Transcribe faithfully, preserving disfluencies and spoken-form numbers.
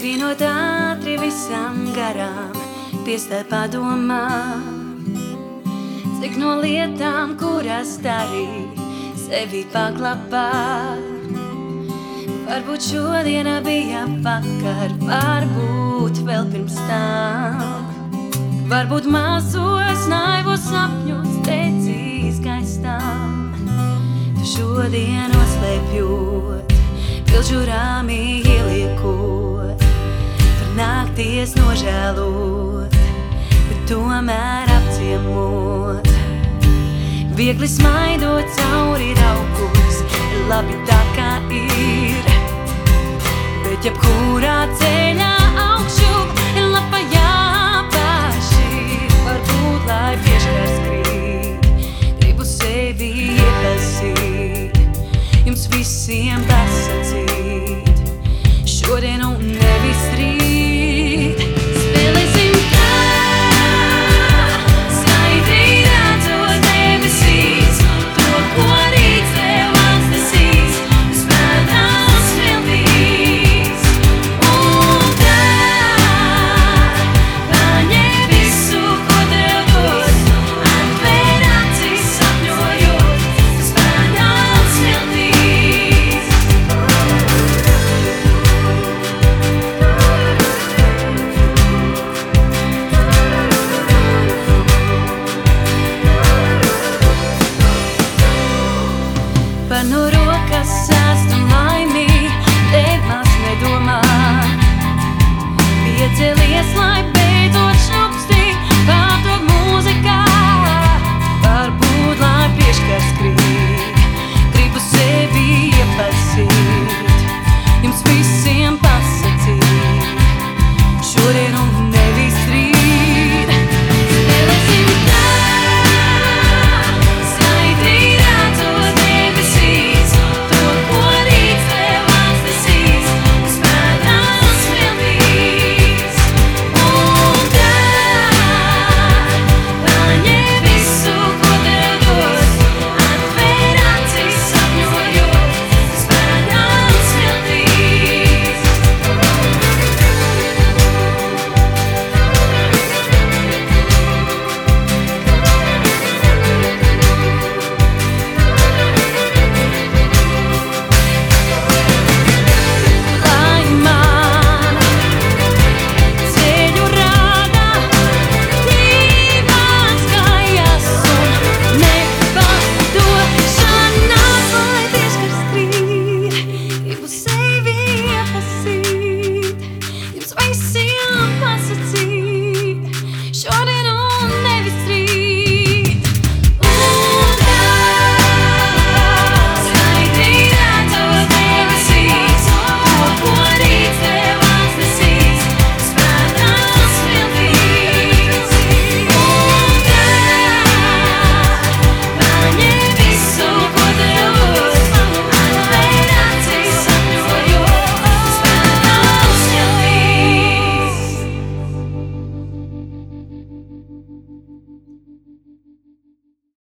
Skrienot ātri visam garām, piestāj padomā, cik no lietām, kuras darīja, sevi paklapā. Varbūt šodiena bija vakar, varbūt vēl pirms tam. Varbūt mazos naivos sapņos tecīs gaistām. Tu šodien noslēpjot, pilžu rāmī ieliekot, var nākties nožēlot, bet tomēr apciemot. Viegli smaidot cauri raugus, labi tā kā ir, bet jebkurā ceļā